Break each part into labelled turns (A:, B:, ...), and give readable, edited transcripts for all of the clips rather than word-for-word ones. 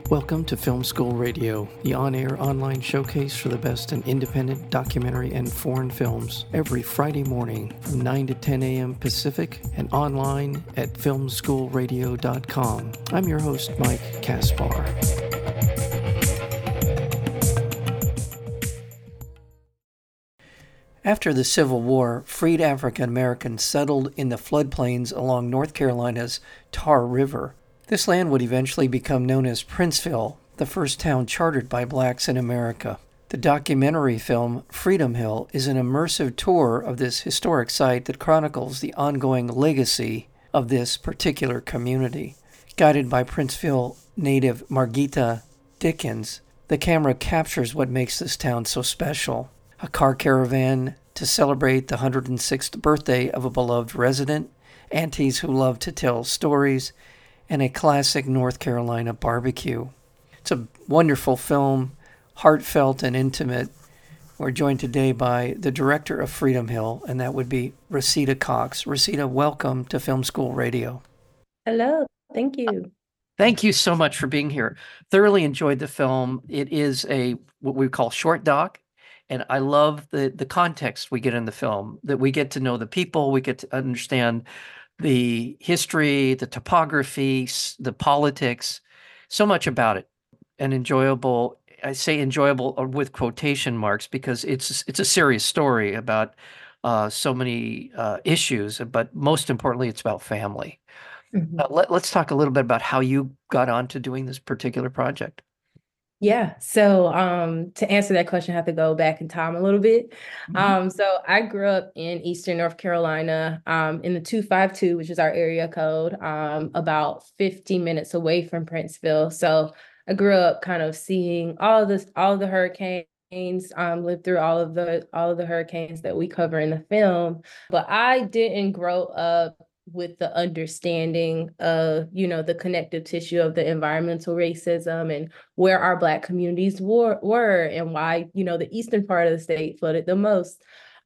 A: Welcome to Film School Radio, the on-air online showcase for the best in independent documentary and foreign films, every Friday morning from 9 to 10 a.m. Pacific and online at filmschoolradio.com. I'm your host, Mike Kaspar. After the Civil War, freed African Americans settled in the floodplains along North Carolina's Tar River. This land would eventually become known as Princeville, the first town chartered by blacks in America. The documentary film Freedom Hill is an immersive tour of this historic site that chronicles the ongoing legacy of this particular community. Guided by Princeville native Margita Dickens, the camera captures what makes this town so special. A car caravan to celebrate the 106th birthday of a beloved resident, aunties who love to tell stories, and a classic North Carolina barbecue. It's a wonderful film, heartfelt and intimate. We're joined today by the director of Freedom Hill, and that would be Resita Cox. Resita, welcome to Film School Radio.
B: Hello, thank you.
A: Thank you so much for being here. Thoroughly enjoyed the film. It is what we call short doc, and I love the context we get in the film, that we get to know the people, we get to understand the history, the topography, the politics, so much about it. And enjoyable, I say enjoyable with quotation marks because it's a serious story about so many issues, but most importantly, it's about family.
B: Mhm.
A: Let's talk a little bit about how you got on to doing this particular project.
B: Yeah, so to answer that question, I have to go back in time a little bit. So I grew up in Eastern North Carolina, in the 252, which is our area code, about 15 minutes away from Princeville. So I grew up kind of seeing all of the hurricanes, lived through all of the hurricanes that we cover in the film. But I didn't grow up with the understanding of, the connective tissue of the environmental racism and where our Black communities were and why, the eastern part of the state flooded the most,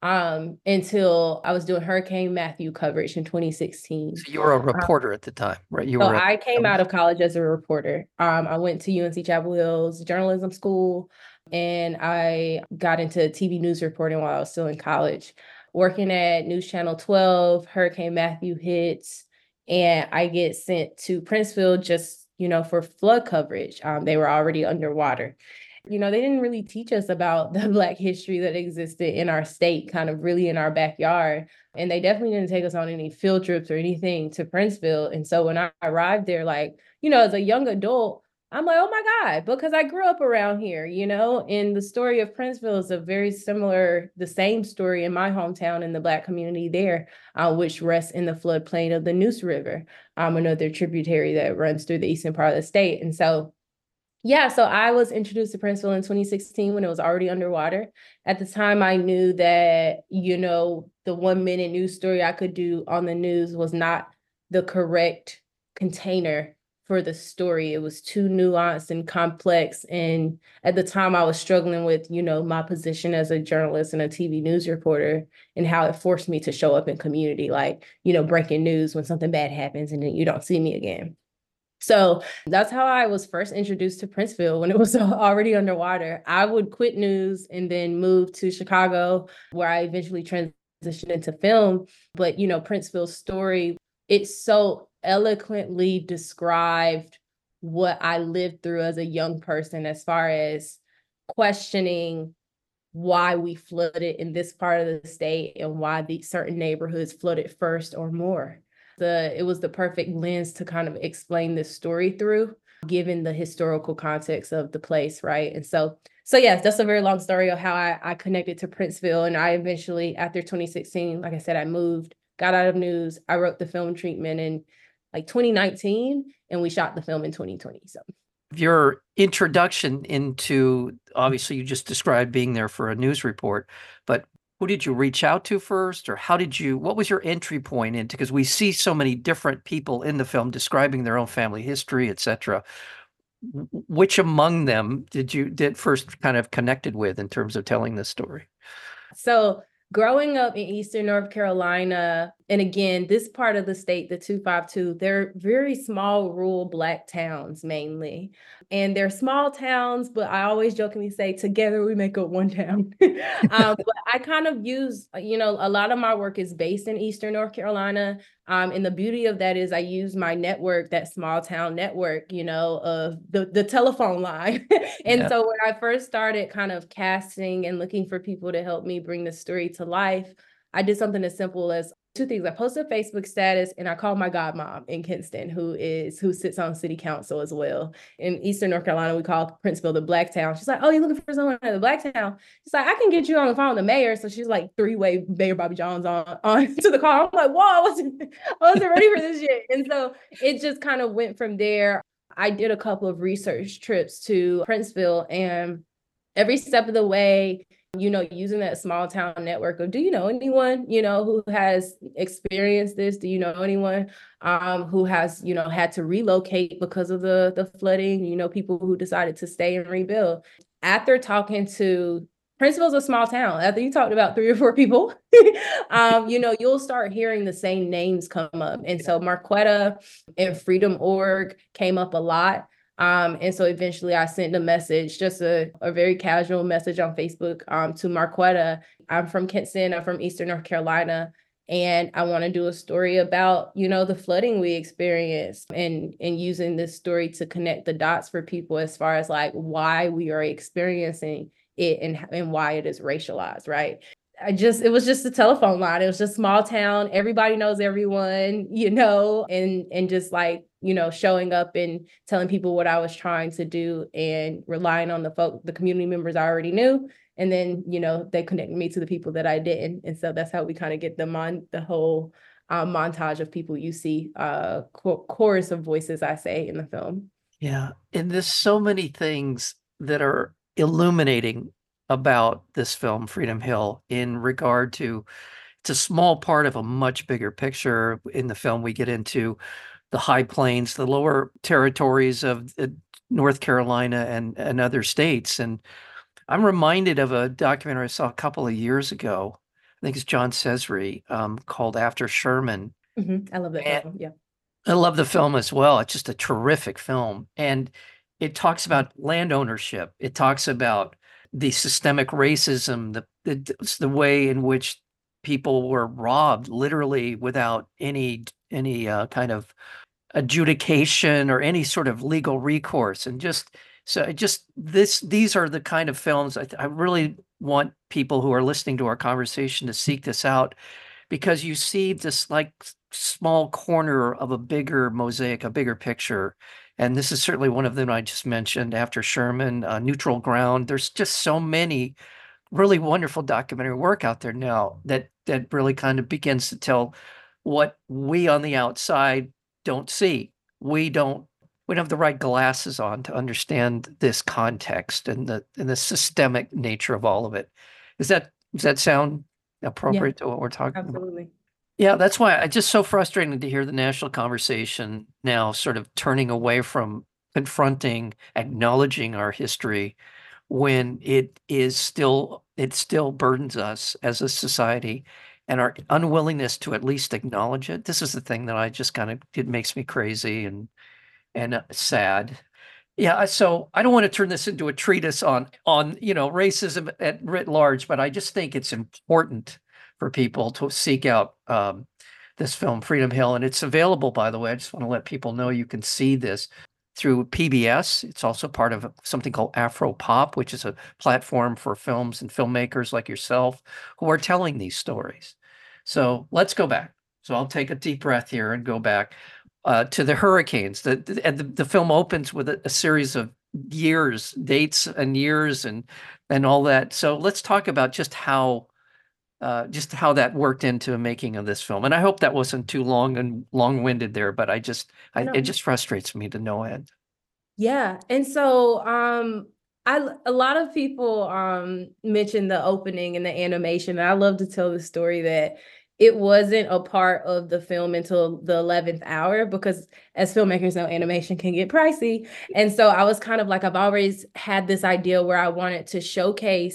B: until I was doing Hurricane Matthew coverage in 2016.
A: So you were a reporter at the time, right?
B: So I came out of college as a reporter. I went to UNC Chapel Hill's journalism school, and I got into TV news reporting while I was still in college. Working at News Channel 12, Hurricane Matthew hits, and I get sent to Princeville just, for flood coverage. They were already underwater. They didn't really teach us about the Black history that existed in our state, kind of really in our backyard. And they definitely didn't take us on any field trips or anything to Princeville. And so when I arrived there, as a young adult, I'm like, oh my God, because I grew up around here, and the story of Princeville is the same story in my hometown in the Black community there, which rests in the floodplain of the Neuse River, another tributary that runs through the eastern part of the state. And so, yeah, so I was introduced to Princeville in 2016 when it was already underwater. At the time, I knew that, the 1 minute news story I could do on the news was not the correct container for the story. It was too nuanced and complex. And at the time I was struggling with, my position as a journalist and a TV news reporter and how it forced me to show up in community, breaking news when something bad happens and then you don't see me again. So that's how I was first introduced to Princeville when it was already underwater. I would quit news and then move to Chicago, where I eventually transitioned into film. But, Princeville's story, it's so eloquently described what I lived through as a young person, as far as questioning why we flooded in this part of the state and why these certain neighborhoods flooded first or more. It was the perfect lens to kind of explain this story through, given the historical context of the place, right? And so yes, that's a very long story of how I connected to Princeville. And I eventually, after 2016, like I said, I moved, got out of news. I wrote the film treatment in 2019, and we shot the film in 2020. So
A: your introduction into, obviously you just described being there for a news report, but who did you reach out to first, or what was your entry point into, because we see so many different people in the film describing their own family history, etc. Which among them did first kind of connected with in terms of telling this story?
B: So growing up in Eastern North Carolina, And again, this part of the state, the 252, they're very small, rural Black towns mainly. And they're small towns, but I always jokingly say, together we make up one town. But I kind of use, a lot of my work is based in Eastern North Carolina. And the beauty of that is I use my network, that small town network, of the telephone line. And
A: Yeah.
B: so when I first started kind of casting and looking for people to help me bring the story to life, I did something as simple as two things. I posted a Facebook status and I called my godmom in Kinston, who sits on city council as well. In Eastern North Carolina, we call Princeville the Black Town. She's like, "Oh, you looking for someone in the Black Town?" She's like, "I can get you on the phone with the mayor." So she's like three-way Mayor Bobby Jones on to the call. I'm like, whoa, I wasn't ready for this yet. And so it just kind of went from there. I did a couple of research trips to Princeville, and every step of the way, using that small town network of, do you know anyone, who has experienced this? Do you know anyone who has, had to relocate because of the flooding, people who decided to stay and rebuild? After talking to Princeville's a small town. After you talked about 3 or 4 people, you'll start hearing the same names come up. And so Marquetta and Freedom Org came up a lot. And so eventually I sent a message, just a very casual message on Facebook to Marquetta. I'm from Kinston, I'm from Eastern North Carolina, and I want to do a story about, the flooding we experienced, and using this story to connect the dots for people as far as like why we are experiencing it, and why it is racialized, right? It was just a telephone line. It was just small town. Everybody knows everyone, and just like, showing up and telling people what I was trying to do and relying on the community members I already knew. And then, they connected me to the people that I didn't. And so that's how we kind of get the whole montage of people you see, chorus of voices, I say, in the film.
A: Yeah. And there's so many things that are illuminating about this film, Freedom Hill, in regard to it's a small part of a much bigger picture. In the film, we get into the high plains, the lower territories of North Carolina and other states. And I'm reminded of a documentary I saw a couple of years ago. I think it's John Cesare, called After Sherman.
B: I love that
A: And
B: film. Yeah.
A: I love the film as well. It's just a terrific film. And it talks about land ownership. It talks about the systemic racism, the way in which people were robbed literally without any kind of adjudication or any sort of legal recourse. And these are the kind of films I really want people who are listening to our conversation to seek this out, because you see this like small corner of a bigger mosaic, a bigger picture. And this is certainly one of them I just mentioned, After Sherman, Neutral Ground. There's just so many really wonderful documentary work out there now that really kind of begins to tell what we on the outside don't see. We don't have the right glasses on to understand this context and the systemic nature of all of it. Does that sound
B: Yeah,
A: appropriate to what we're talking about?
B: absolutely.
A: Yeah, that's why it's just so frustrating to hear the national conversation now sort of turning away from confronting, acknowledging our history when it still burdens us as a society, and our unwillingness to at least acknowledge it. This is the thing that I just it makes me crazy and sad. Yeah, so I don't want to turn this into a treatise on racism at writ large, but I just think it's important for people to seek out this film, Freedom Hill, and it's available, by the way. I just want to let people know you can see this through PBS. It's also part of something called Afro Pop, which is a platform for films and filmmakers like yourself who are telling these stories. So let's go back. So I'll take a deep breath here and go back to the hurricanes. The film opens with a series of dates and years and all that. So let's talk about just how that worked into the making of this film. And I hope that wasn't too long-winded there, but it just frustrates me to no end.
B: Yeah. And so a lot of people mention the opening and the animation. And I love to tell the story that it wasn't a part of the film until the 11th hour, because as filmmakers know, animation can get pricey. And so I was kind of like, I've always had this idea where I wanted to showcase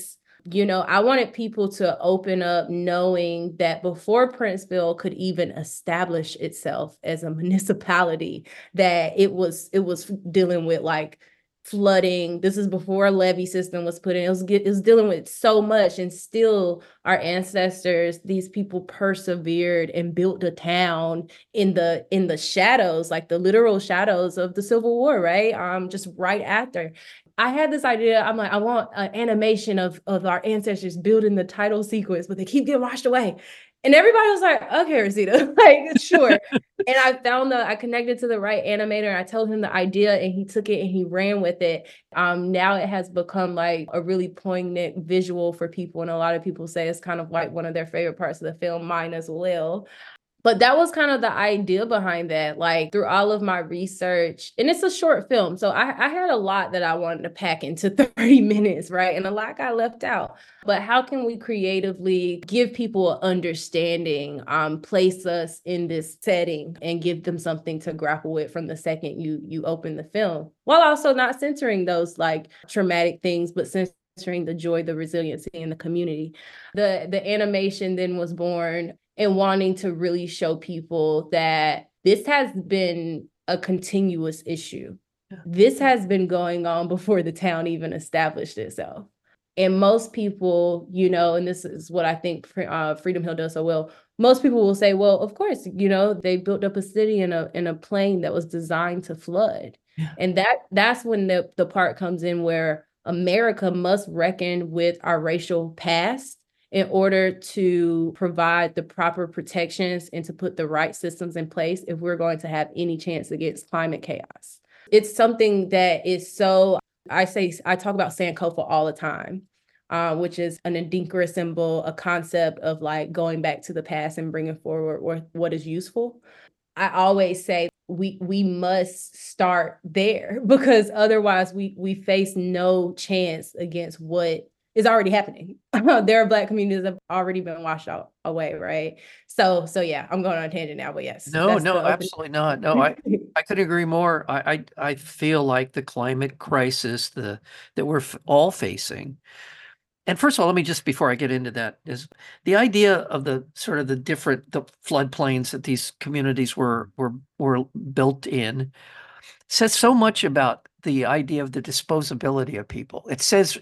B: I wanted people to open up knowing that before Princeville could even establish itself as a municipality, that it was dealing with like flooding. This is before a levee system was put in. It was dealing with so much, and still our ancestors, these people persevered and built a town in the shadows, like the literal shadows of the Civil War, right? Just right after. I had this idea. I'm like, I want an animation of our ancestors building the title sequence, but they keep getting washed away. And everybody was like, okay, Rosita, like, sure. And I connected to the right animator. I told him the idea and he took it and he ran with it. Now it has become like a really poignant visual for people. And a lot of people say it's kind of like one of their favorite parts of the film, mine as well. But that was kind of the idea behind that, like through all of my research. And it's a short film. So I had a lot that I wanted to pack into 30 minutes, right? And a lot got left out. But how can we creatively give people an understanding, place us in this setting and give them something to grapple with from the second you open the film, while also not censoring those like traumatic things, but censoring the joy, the resiliency in the community. The animation then was born and wanting to really show people that this has been a continuous issue. This has been going on before the town even established itself. And most people, and this is what I think Freedom Hill does so well. Most people will say, well, of course, they built up a city in a plain that was designed to flood.
A: Yeah.
B: And that's when the part comes in where America must reckon with our racial past in order to provide the proper protections and to put the right systems in place if we're going to have any chance against climate chaos. It's something that is so, I talk about Sankofa all the time, which is an Adinkra symbol, a concept of like going back to the past and bringing forward what is useful. I always say we must start there, because otherwise we face no chance against what is already happening. There are Black communities that have already been washed out away, right? So yeah, I'm going on a tangent now, but yes,
A: No,
B: that's
A: no,
B: the open.
A: absolutely not. No, I could agree more. I feel like the climate crisis that we're all facing. And first of all, let me just, before I get into that, is the idea of the sort of the floodplains that these communities were built in says so much about the idea of the disposability of people. It says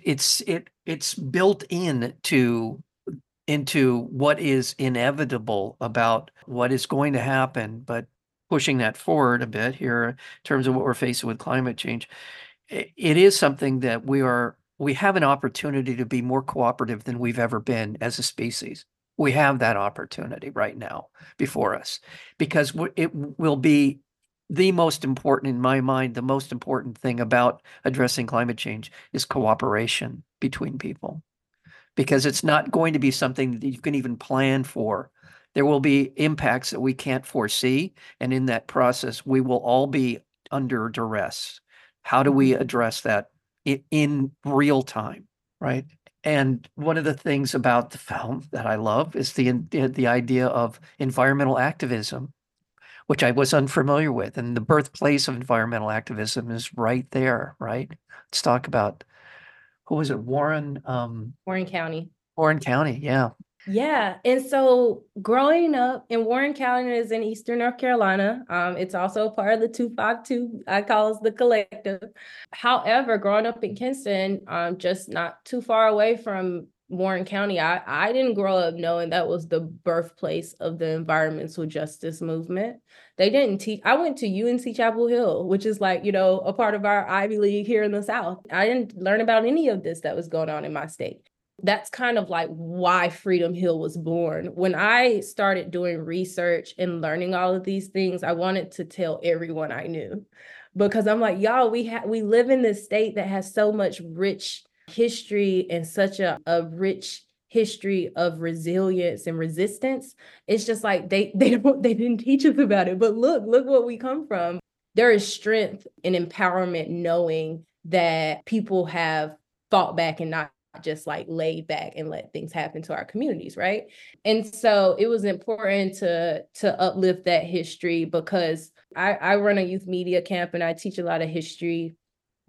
A: it's built into what is inevitable about what is going to happen, but pushing that forward a bit here in terms of what we're facing with climate change, it is something that we have an opportunity to be more cooperative than we've ever been as a species. We have that opportunity right now before us, because it will be the most important, in my mind, the most important thing about addressing climate change is cooperation between people, because it's not going to be something that you can even plan for. There will be impacts that we can't foresee, and in that process, we will all be under duress. How do we address that in real time, right? And one of the things about the film that I love is the idea of environmental activism, which I was unfamiliar with. And the birthplace of environmental activism is right there, right? Let's talk about, who was it? Warren
B: Warren County.
A: County, yeah.
B: Yeah. And so growing up in Warren County is in Eastern North Carolina. It's also part of the 252, I call it the collective. However, growing up in Kinston, just not too far away from Warren County, I didn't grow up knowing that was the birthplace of the environmental justice movement. They didn't teach. I went to UNC Chapel Hill, which is like, a part of our Ivy League here in the South. I didn't learn about any of this that was going on in my state. That's kind of like why Freedom Hill was born. When I started doing research and learning all of these things, I wanted to tell everyone I knew, because I'm like, y'all, we live in this state that has so much rich history and such a rich history of resilience and resistance. It's just like they didn't teach us about it. But look what we come from. There is strength and empowerment knowing that people have fought back and not just like laid back and let things happen to our communities, right? And so it was important to uplift that history, because I run a youth media camp and I teach a lot of history.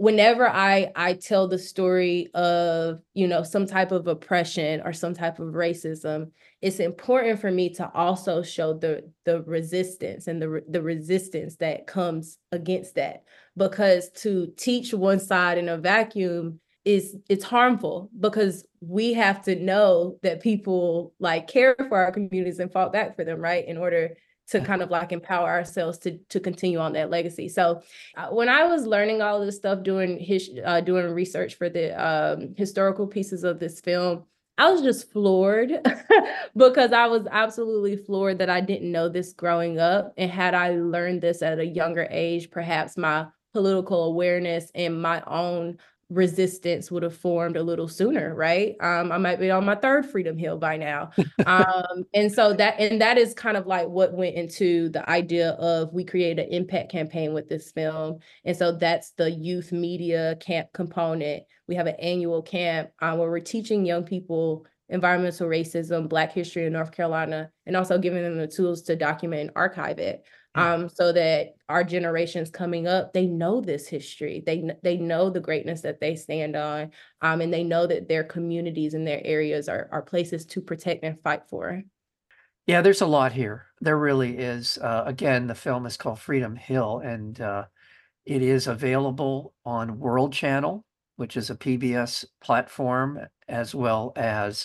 B: whenever I tell the story of, some type of oppression or some type of racism, it's important for me to also show the resistance and the resistance that comes against that, because to teach one side in a vacuum it's harmful, because we have to know that people like care for our communities and fought back for them, right, in order to kind of like empower ourselves to continue on that legacy. So when I was learning all of this stuff, doing research for the historical pieces of this film, I was just floored because I was absolutely floored that I didn't know this growing up. And had I learned this at a younger age, perhaps my political awareness and my own resistance would have formed a little sooner, right? I might be on my third Freedom Hill by now. And so that is kind of like what went into the idea of, we created an impact campaign with this film. And so that's the youth media camp component. We have an annual camp where we're teaching young people environmental racism, Black history in North Carolina, and also giving them the tools to document and archive it. So that our generations coming up, they know this history. They know the greatness that they stand on, and they know that their communities and their areas are places to protect and fight for.
A: Yeah, there's a lot here. There really is. Again, the film is called Freedom Hill, and it is available on World Channel, which is a PBS platform, as well as...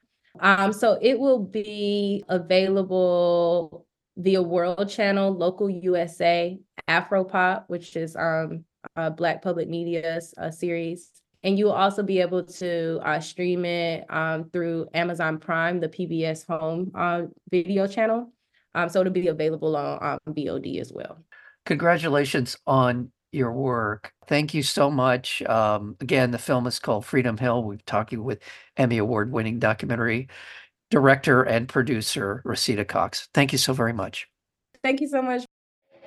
B: So it will be available via World Channel, Local USA, Afropop, which is Black Public Media's series. And you will also be able to stream it through Amazon Prime, the PBS Home video channel. So it'll be available on VOD as well.
A: Congratulations on your work. Thank you so much. Again, the film is called Freedom Hill. We've talked with Emmy Award-winning documentary director and producer Rosita Cox. Thank you so very much.
B: Thank you so much.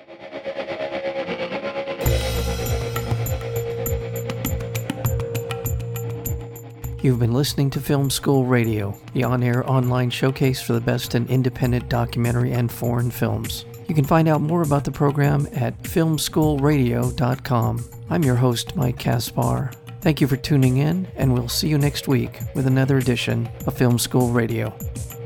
A: You've been listening to Film School Radio, the on-air online showcase for the best in independent documentary and foreign films. You can find out more about the program at filmschoolradio.com. I'm your host, Mike Kaspar. Thank you for tuning in, and we'll see you next week with another edition of Film School Radio.